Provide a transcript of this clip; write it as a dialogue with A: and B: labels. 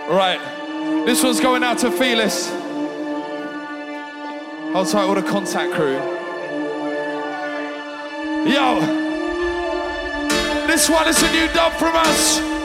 A: Right, this one's going out to Felis. Hold tight, all the Contact crew. Yo, this one is a new dub from us.